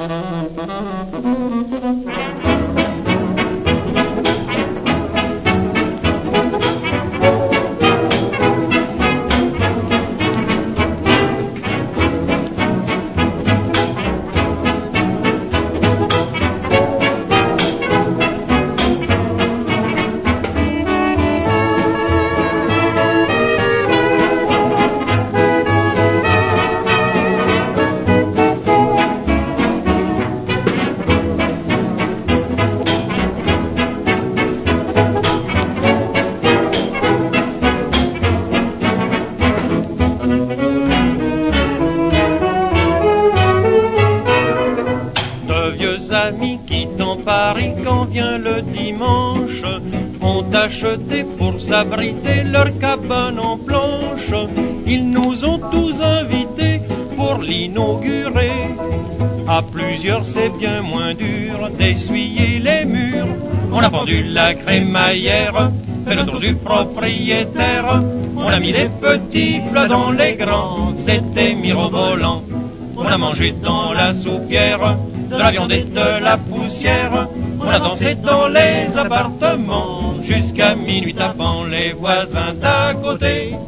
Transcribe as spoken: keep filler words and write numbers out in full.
Amis quittant Paris quand vient le dimanche ont acheté pour s'abriter leur cabane en planche. Ils nous ont tous invités pour l'inaugurer. À plusieurs c'est bien moins dur d'essuyer les murs. On a pendu la crémaillère, fait le tour du propriétaire. On a mis les petits plats dans les grands, c'était mirobolant. On a mangé dans la soupière de la viande et de la poussière. On a dansé dans les appartements jusqu'à minuit tapant les voisins d'à côté.